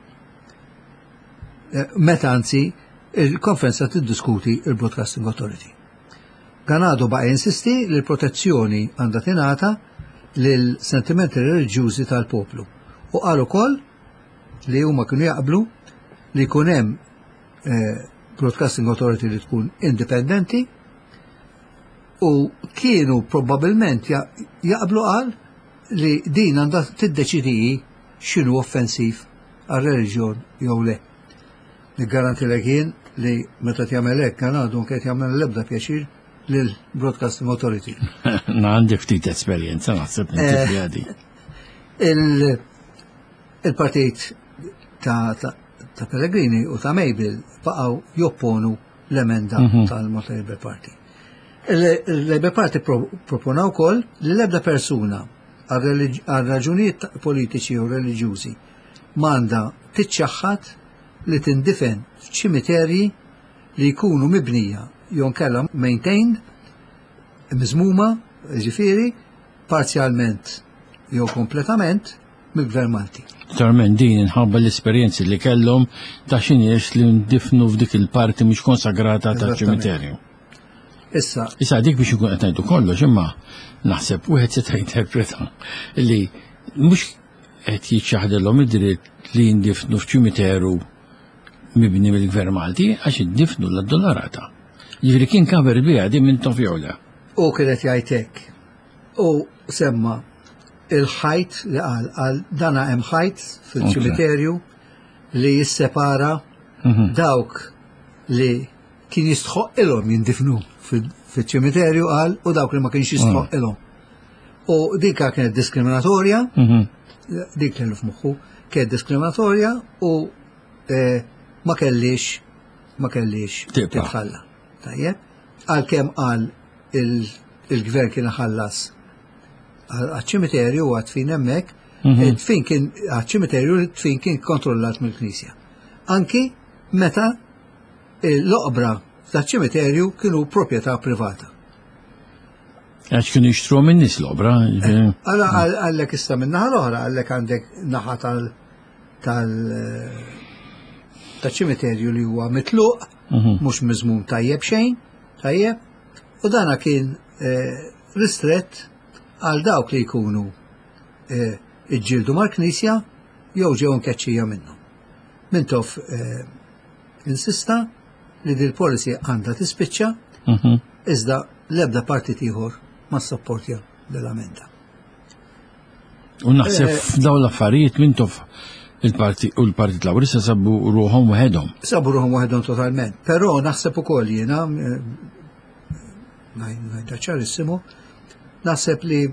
meta anzi il-konferenza tiddiskuti il-Broadcasting Authority. Ganado baqa' insisti li l-protezzjoni għandha tingħata lil sentimenti reliġjużi tal-poplu. U qal ukoll li huma kienu jaqblu li jkun hemm Broadcasting Authority li tkun indipendenti u kienu probabbilment jaqblu qal li din għandha tiddeċidiji x'inhu offensiv għar-reliġjon jew le. Niggarantilek jien li meta tagħmel hekk Ganado kien jagħmel l-ebda pjaċir lill-Broadcasting Authority. Għandi ftit esperjenza naħseb għadi. Il-partit ta' Pellegrini u ta' Mejbil baqgħu jopponu l-emenda tal-Labour Party. Il-Labour Party propona wkoll li l-ebda persuna għal raġunijiet politiċi u reliġjużi m'għandha tiċċaħħad li tindifen f'ċimiterji li jkunu mibnija jon kella maintained, mizmuma, ġifiri, parzjalment jew kompletament mill-Gvern Malti. Torment din inħabba l-esperjenzi li kellhom ta' x'iniex li ndifnu f'dik il-parti mhux konsagrata taċ-ċimiterju. Issa. Issa dik biex ikun qed ngħidu kollox imma naħseb wieħed se jinterpreta li mhux qed jiċċaħdilhom id-dritt li ndifnu f'ċimiteru mibni mill-Gvern Malti għax iddifnu l-dollarata. Jiġri kien kaber biha di minn tofjola. U kienet jgħidlek. U semma il-ħajt li qal għal dana hemm ħajt fil-ċimiterju li jissepara dawk li kien jistħoq ilhom jindifnu fil-ċimiterju qal u dawk li ma kienx jistħoq ilhom. U dika kienet diskriminatorja, dik kellu f'moħħu, kienet diskriminatorja u ma kellix ma kellix titħalla. Tajjeb, għal-kem għal il-gvern kien ħallas għal-ċimiterju u għatfin emmek, tfin kien għal-ċimiterju tfin kien kontrollat mill-Knisja. Anki meta l-oqbra ta' ċimiterju kienu proprjetà privata. Għax kienu jixtru minn nis l-oqbra. Għalla għallek issa minn naħa l-oħra, għallek għandek naħa tal ċimiterju li huwa mitluq, mux mizmum tajjeb xejn, tajjeb, u dana kien ristret għal dawk li jkunu iġġildu mal-Knisja jew ġew nkeċċija minnhom. Mintof insista li dil policy għandha tispiċċa iżda l-ebda partit ieħor ma sopportja l-amenda. U naħseb f'dawn l-affarijiet mintof il-parti u l-Partit Laburista sabu ruħhom waħedhom. Sabu ruħhom waħedhom totalment. Però naħseb ukoll jiena ngħidha ċarissimu, naħseb li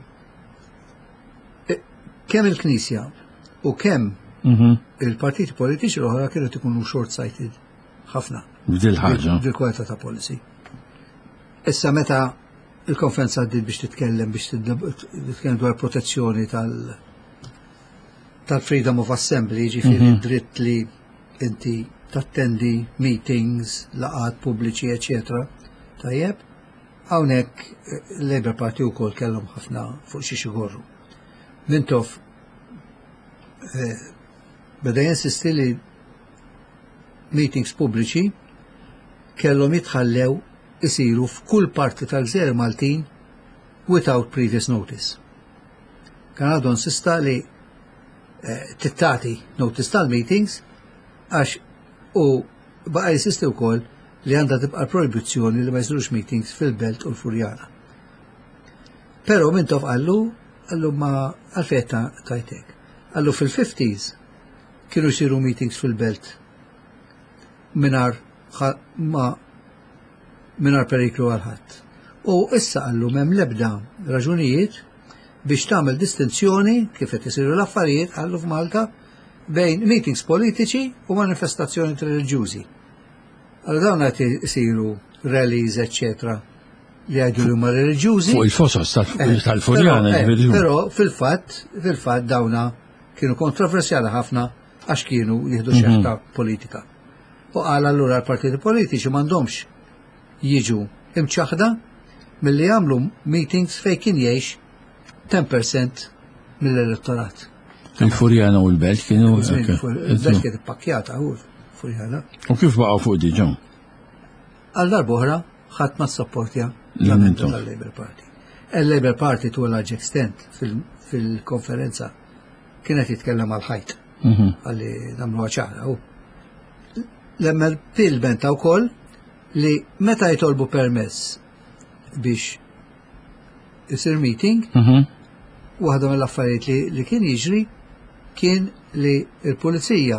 kemm il-Knisja u kemm il-partiti politiċi l-oħra kienu ikunu short-sighted ħafna. B'dil ħaġa. Bil-kwalità ta' policy. Issa meta il-konferenza għaddit biex titkellem biex titkellem dwar protezzjoni tal- tal-freedom of assembly, ġifieri dritt li inti tattendi meetings, laqat pubbliċi, eċetera. Tajjeb, hawnhekk il-Labour Party wkoll kellhom ħafna fuq xi xigorru. Mintof beda jinsisti li meetings pubbliċi kellhom jitħallew isiru f'kull parti tal-Gżejjer Maltin without previous notice. Kan għadhom sista li tittati notice tal-meetings għax u baqa jisisti wkoll li għandha tibqa' proibizzjoni li ma jsirux meetings fil-Belt u l-Furjana. Però mintof għallu għallu ma għalfetta tajtek. Għallu fil-fifties kienu jsiru meetings fil-Belt minar ma minar periklu għalħadd. U issa għallu m'hemm l-ebda raġunijiet biex tagħmel distinzjoni kif qed isiru l-affarijiet għallu f'Malta bejn meetings politiċi u manifestazzjoni reliġjużi. Għallu dawn qed isiru rallies, eċċetera, li għajdu li huma reliġjużi. Fuq il-fosos tal-Furjana. Però fil-fatt, fil-fatt dawna kienu kontroversjali ħafna għax kienu jieħdu xeħta politika. U qal allura l-partiti politiċi m'għandhomx jiġu imċaħda milli jagħmlu meetings fejn kien jgħix ten percent mill-elettorat. Il-Furjana u l-Belt kienu. Il-Belt kienet pakkjata hu Furjana. U kif baqgħu fuq diġà? Għal darb'oħra ħadd ma sapportja l-Labour Party. Il-Labour Party to a large extent fil-konferenza kienet jitkellem għal ħajt. Għalli nagħmlu ċara hu. L-M L P l-benta wkoll li meta jitolbu permess biex isir meeting, waħda mill-affarijiet li, li kien jiġri kien li l-pulizija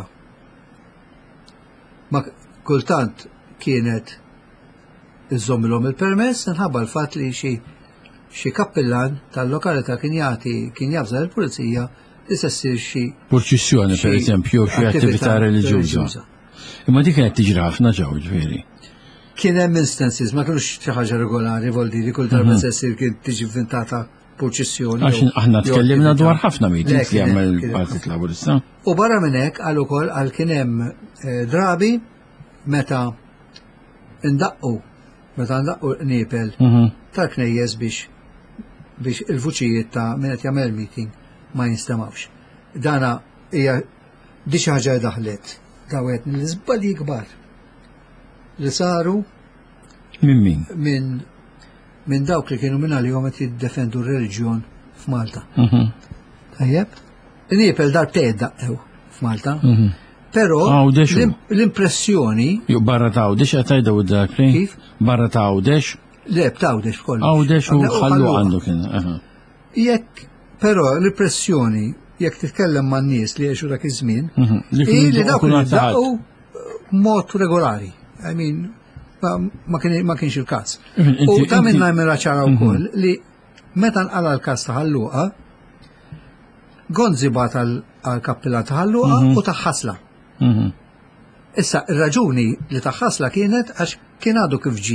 ma kultant kienet iżommilhom il-permess nħabba l-fatt li xi xi kappellan tal-lokalità kien jagħti kien jafża l-pulizija li se ssir xi proċessjoni pereżempju xi attività reliġjuża. Imma dik kienet tiġri ħafna ġew ġifieri. Kien hemm instances ma kienux xi ħaġa regolari voldi li kull darba se ssir kien tiġi inventata proċessjoni. Għax aħna tkellimna dwar ħafna meetings li għamel il-Partit Laburista. U barra minn hekk għal ukoll għal kien hemm drabi meta ndaqqu meta ndaqqu niepel tal-knejjes biex biex il-vuċijiet ta' min qed jagħmel meeting ma jinstemawx. Dana hija di xi ħaġa daħlet dawet l-iżbalji kbar li saru minn min? Minn min dawk li kienu minn għalihom qed jiddefendu r-reliġjon f'Malta. Tajjeb? Niepel darbtejn daqqew f'Malta. Però l-impressjoni ju barra ta' Għawdex qed tgħidu dak li? Kif? Barra ta' Għawdex? Le b'Għawdex kollox. Għawdex u ħallu għandu kien. Jekk però l-impressjoni jekk titkellem man nies li jgħixu dak iż-żmien, li dawk li daqqu mod regolari. I mean, ma kienx il-każ. U ta' minna jmira ċara wkoll li meta nqala l-każ ta' Ħalluqa, Gonzi bat għal-kappilla ta' Ħalluqa u ta' ħasla. Issa, ir-raġuni li ta' ħasla kienet għax kien għadu kif ġi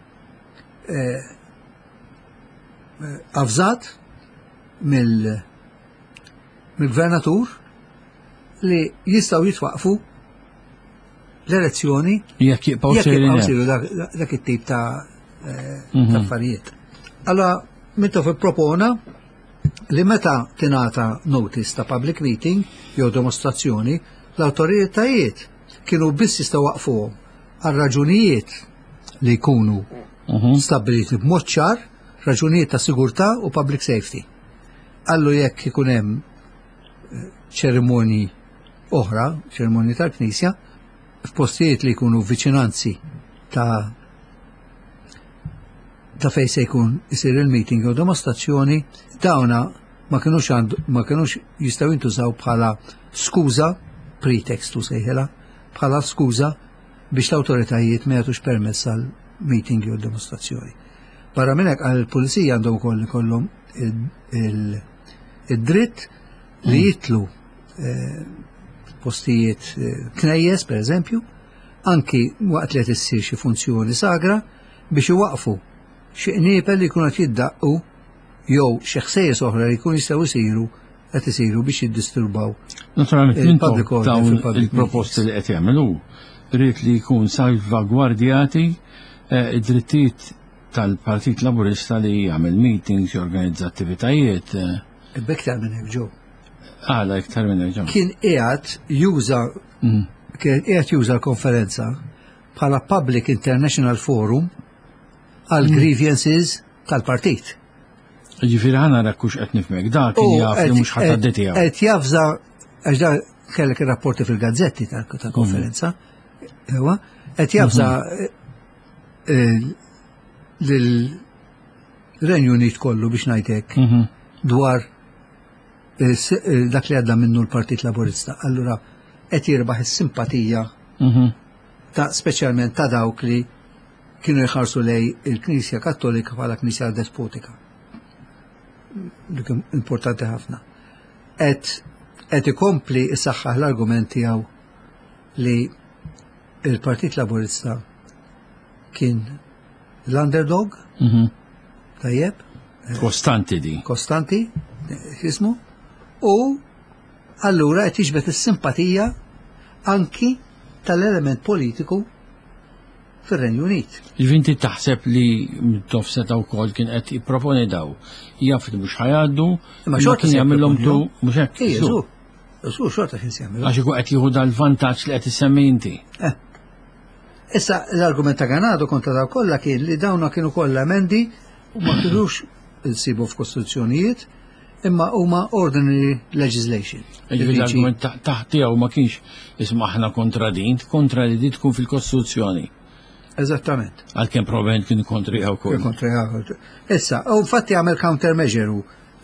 avżat mill-gvernatur li jistaw jitwaqfu l-elezzjoni jekk jibqgħu siru dak it-tip ta' affarijiet. Allora, mittu propona li meta tingħata notice ta' public meeting jew demonstrazzjoni, l-awtoritajiet kienu biss jistgħu waqfuhom għal raġunijiet li jkunu stabiliti b'mod ċar, raġunijiet ta' sigurtà u public safety. Allu jekk ikun hemm ċerimonji oħra, ċerimonji tal-Knisja, f'postijiet li jkunu viċinanzi ta' ta' fej se jkun isir il-meeting u demonstrazzjoni, dawna ma kienux għandu ma kienux jistgħu jintużaw bħala skuża, pretextu sejħela, bħala skuża biex l-awtoritajiet ma jagħtux permess għal meeting jew demonstrazzjoni. Barra minn hekk għall-pulizija għandhom ukoll ikollhom id-dritt li jitlu postijiet knejjes, per eżempju, anki waqt li qed issir xi funzjoni sagra biex iwaqfu xi qniepel li jkunu qed jiddaqqu jew xi ħsejjes oħra li jkunu jistgħu jsiru qed isiru biex jiddisturbaw. Naturalment mintom dawn il-proposti li qed jagħmlu rrid li jkun salvagwardjati id-drittijiet tal-Partit Laburista li jagħmel meetings, jorganizza attivitajiet. Bekk minn hekk ġew. Għala iktar minn hekk ġew. Kien qiegħed juża kien qiegħed juża l-konferenza bħala Public International Forum għal grievances tal-partit. Ġifieri ħana rakkux qed nifhmek dak kien jaf li mhux ħadd għaddi tiegħu. Qed jafża għax da kellek ir-rapporti fil-gazzetti tal-konferenza. Ewa, qed jafża l-Renju Unit kollu biex ngħidlek dwar dak li għadda minnu l-Partit Laburista. Allura qed jirbaħ is-simpatija ta' speċjalment ta' dawk li kienu jħarsu lej il-Knisja Kattolika bħala Knisja despotika. Dik importanti ħafna. Qed ikompli isaħħaħ l-argument tiegħu li il-Partit Laburista kien l-underdog, tajjeb, kostanti di. Kostanti, jismu, u allura qed jiġbed is-simpatija anki tal-element politiku fir-Renju Unit. Ġvinti taħseb li tofseta wkoll kien qed jipproponi daw jaf li mhux ħajgħaddu, imma xorta kien jagħmilhom tu mhux hekk. Jeżu, jeżu xorta kien jagħmilhom. Għax ikun qed jieħu dal-vantaġġ li qed issemmi inti. Issa l-argument ta' Ganado kontra daw kollha kien li dawna kienu kollha emendi u ma kienux insibu f'kostituzzjonijiet imma huma ordinary legislation. L-argument taħt tiegħu ma kienx isma' aħna kontra din, kontra li di tkun fil-Kostituzzjoni. Eżattament. Għalkemm probablement kien kontra jew ukoll. Kontra jew. Issa, u infatti għamel countermeasure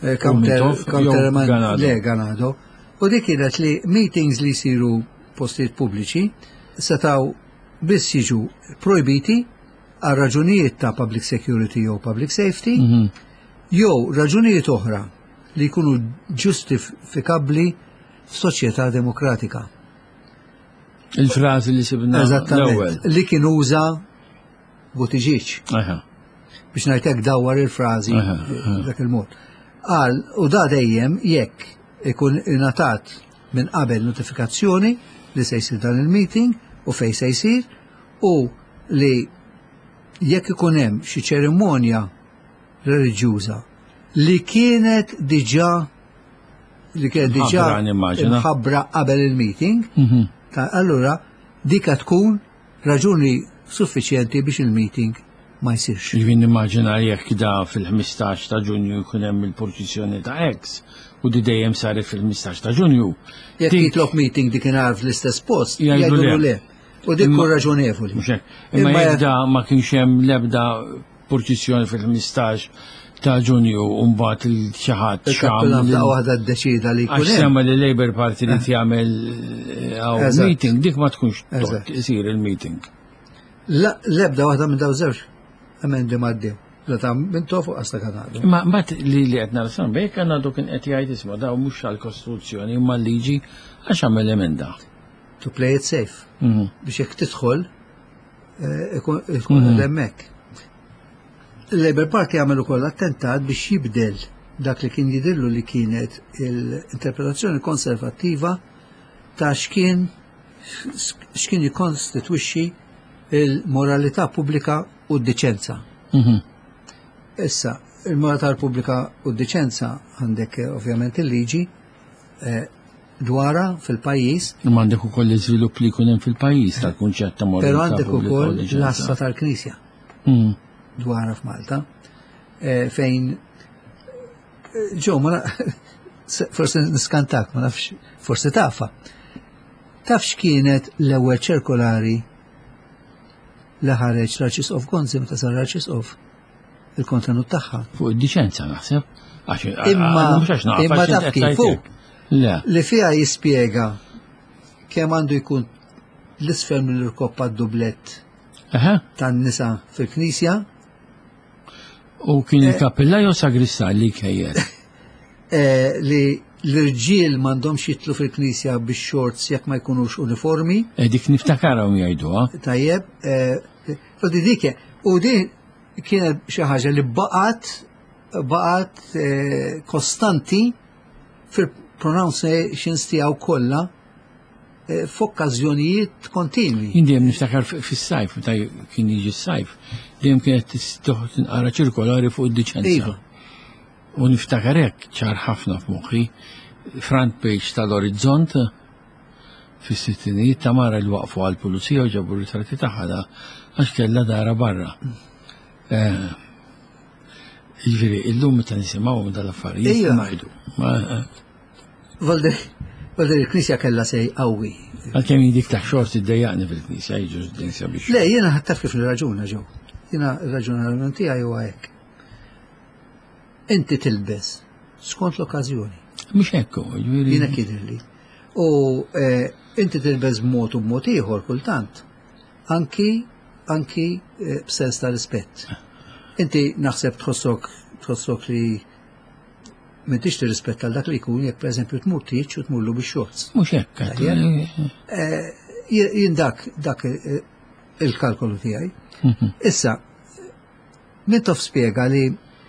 counter le Ganado. U dik kienet li meetings li jsiru postijiet pubbliċi setaw biss jiġu projbiti għal raġunijiet ta' public security jew public safety, jew raġunijiet oħra li jkunu ġustifikabbli f'soċjetà demokratika. Il-frażi li sibna l-ewwel. Li kien uża Buttigieg. Biex ngħidlek dawwar il-frażi dak il-mod. Qal u da dejjem jekk ikun ingħatat minn qabel notifikazzjoni li se jsir dan il-meeting u fejn se jsir u li jekk ikun hemm xi ċerimonja reliġjuża li kienet diġà li kienet diġà imħabbra qabel il-meeting, allura dika tkun raġuni suffiċjenti biex il-meeting ma jsirx. Jivin immaġina jekk da fil-ħmistax ta' Ġunju jkun hemm il-proċessjoni ta' X u di dejjem saret fil-ħmistax ta' Ġunju. Jekk jitlob meeting dik ingħar fl-istess post, jgħidu le. U dik kun raġunevoli. Imma jekk da ma kienx hemm l-ebda proċessjoni fil-ħmistax ta' Ġunju u mbagħad il-xi ħadd x'għamel ta' waħda ddeċida li jkun hemm. Għax semma li Labour Party li jagħmel meeting dik ma tkunx isir il-meeting. L-ebda waħda minn daw żewġ emendi maddew. La ta' minn tofu qasta Kanadu. Ma mbagħad li li qed narsan bejk Kanadu kien qed jgħid isma' daw mhux għall-Kostituzzjoni imma l-liġi għax għamel emenda. To play it safe. Biex jekk tidħol ikun hemmhekk. Il-Labour Party għamel ukoll attentat biex jibdel dak li kien jidillu li kienet l-interpretazzjoni konservattiva ta' x'kien x'kien jikkonstitwixxi il-moralità pubblika u d-deċenza. Issa, il-moralità pubblika u d-deċenza għandek ovvjament il-liġi dwara fil-pajjiż. Ma għandek ukoll l-iżvilupp li jkun hemm fil-pajjiż tal-kunċett ta' moralità. Però għandek ukoll l-assa tal-Knisja dwara f'Malta fejn ġew ma forsi niskantak ma nafx forsi tafa. Taf x'kienet l-ewwel ċirkolari li ħareġ Archis of Gonzi meta sar Archis of il-kontenut tagħha. Fuq id-diċenza naħseb. Imma imma taf kifu Le. li fiha jispjega kemm għandu jkun l-isfel mill-irkoppa d-dublet Aha. tan-nisa fil-Knisja. U kien il-kappella jew sagrista li kejjer. Eh, li l-irġiel m'għandhomx jitlu fil-Knisja bix-xorts jekk ma jkunux uniformi. E dik niftakarhom jgħiduha. Tajjeb, u di dik u di kienet xi ħaġa li baqgħet baqgħet eh, kostanti fil-pronunciations tiegħu kollha eh, f'okkażjonijiet kontinwi. Jien dejjem niftakar fi- fis-sajf, meta kien jiġi s-sajf, dejjem kienet tistoħ tinqara ċirkolari fuq id-diċenza. Iva. U niftakar hekk ċar ħafna f'moħħi, front page tal-Orizzont fis-sittinijiet ta' mara li waqfu għall-pulizija u ġabu ritratti tagħha da għax kellha dara barra. Eh, Jiġifieri, illum meta nisimgħu minn dal-affarijiet Ija. ngħidu. Ma- Volder il-Knisja kellha sej qawwi. Għalkemm jien dik taħ xort iddejjaqni fil-Knisja jiġu d-Knisja biex. Le, jiena ħattaf kif nirraġuna ġew. Jiena r-raġunament tiegħi huwa hekk. Inti tilbes skont l-okkażjoni. Mhux hekk, jiġifieri. Jiena kidirli. U eh, inti tilbes b'mod u b'mod ieħor kultant. Anki anki eh, b'sens ta' rispett. Inti naħseb tħossok tħossok li m'intix tirrispetta l dak li jkun jekk pereżempju tmur tiġ u tmurlu bix-xorts. Mhux hekk. Eh, Jien dak dak eh, il-kalkolu tiegħi. Issa, Mintoff spjega li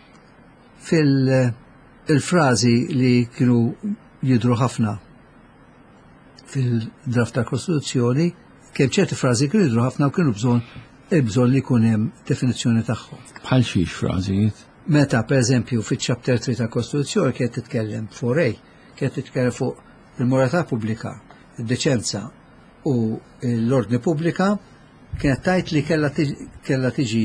fil-frażi li kienu jidru ħafna fil-draft tal-Kostituzzjoni, kemm ċerti frażi kienu jidru ħafna u kienu bżonn il-bżonn li jkun hemm definizzjoni tagħhom. Bħal xiex frażijiet. Meta, per eżempju, fiċ-ċapter tri tal-Kostituzzjoni kienet titkellem fuq rej, kienet titkellem fuq il-moralità pubblika, id-deċenza u l-ordni pubblika, kienet tajt li kellha tiġi kellha tiġi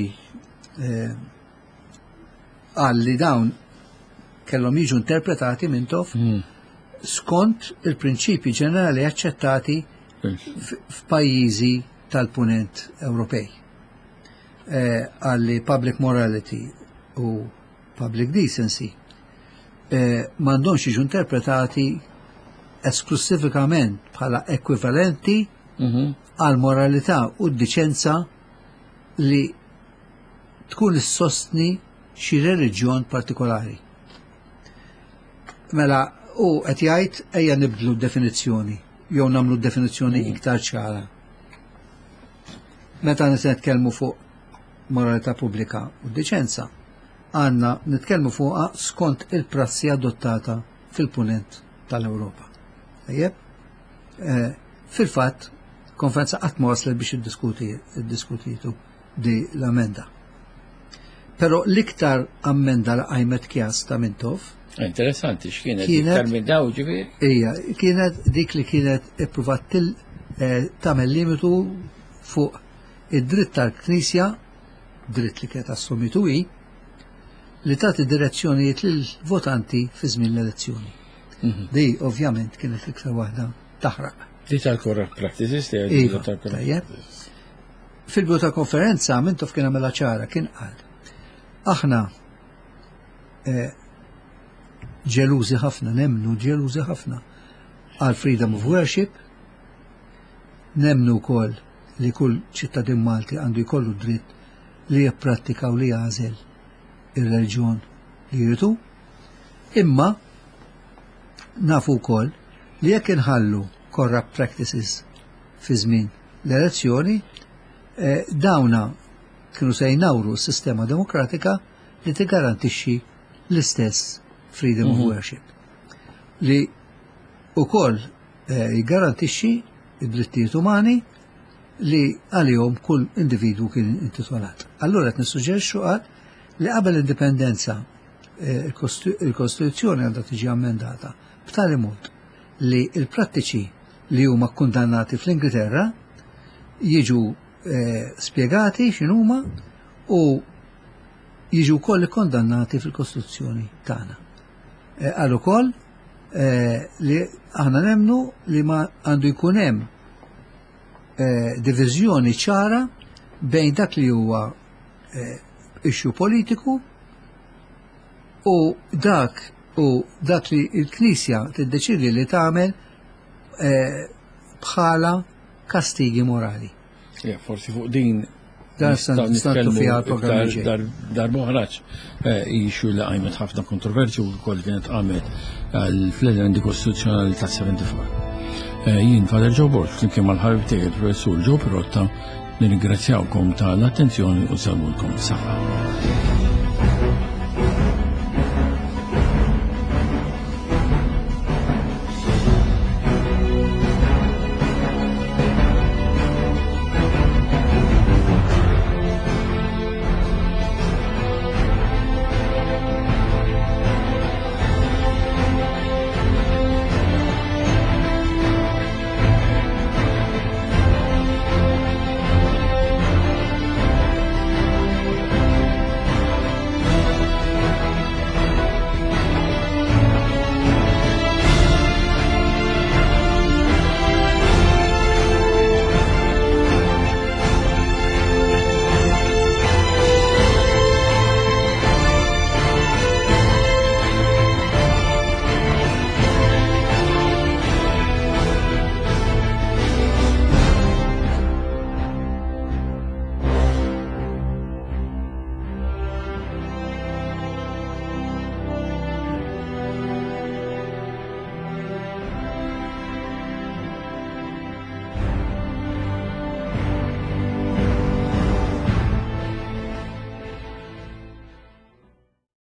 qal li dawn kellhom jiġu interpretati minn tof skont il-prinċipji ġenerali aċċettati f'pajjiżi tal-punent Ewropej. Għalli public morality u public decency m'għandhomx jiġu interpretati esklusivikament bħala ekwivalenti għal moralità u d-diċenza li tkun issostni xi reliġjon partikolari. Mela, u qed jgħid ejja nibdlu d-definizzjoni, jew nagħmlu d-definizzjoni iktar ċara. Meta nitkellmu fuq moralità pubblika u d-diċenza, għandna nitkellmu fuqha skont il-prassi adottata fil-punent tal-Ewropa. Tajjeb? Fil-fatt, konferenza qatt ma waslet biex iddiskutu di l-amenda. Però l-iktar ammenda li qajmet Kjas ta' Mintoff Interessanti, x'kienet Kienet- iktar minn daw ġifieri? hija kienet dik li kienet ippruvat til tagħmel limitu fuq id-dritt tal-Knisja, dritt li kienet assumitu hi, li tagħti direzzjonijiet lill-votanti fi żmien l-elezzjoni. Di ovvjament kienet l-iktar waħda taħraq. Di tal-corrupt practices li Iva, għadu tal-corrupt tajjeb. practices. Fil-bidu ta' konferenza Mintoff kien għamela ċara, kien qal. Aħna eh, ġelużi ħafna, nemnu ġelużi ħafna għal freedom of worship, nemnu wkoll li kull ċittadin Malti għandu jkollu dritt li jipprattika u li jażel ir-reġjun li jritu, imma nafu wkoll li jekk inħallu corrupt practices fi żmien l-elezzjoni, eh, dawna kienu se jnawru s-sistema demokratika li tigarantixxi l-istess freedom of worship. Li wkoll eh, jgarantixxi id-drittijiet umani li għalihom kull individwu kien intitolat. Allura qed nissuġġerixxu qal li qabel l-indipendenza eh, il-Kostituzzjoni għandha tiġi ammendata b'tali mod li l-prattiċi li huma kkundannati fl-Ingilterra jiġu eh, spjegati x'inhuma u jiġu wkoll ikkondannati fil-Kostituzzjoni tagħna. Għal ukoll eh, li aħna nemnu li ma għandu jkun hemm eh, diviżjoni ċara bejn dak li huwa eh, issue politiku U dak u dak li l-Knisja tiddeċidi li tagħmel bħala kastigi morali. Ja, forsi fuq din Dan stantu fiha l-programm ġej. Dar moħraġ ixu li għajmet ħafna kontroversju u kol kienet għamet fl-elendi kostituzzjonali ta' seventy-four. Jien Father Joe Borg, flimkien mal-ħabib tiegħi il-Professur Joe Pirotta, nirringrazzjawkom tal-attenzjoni u salmulkom s-saħħa.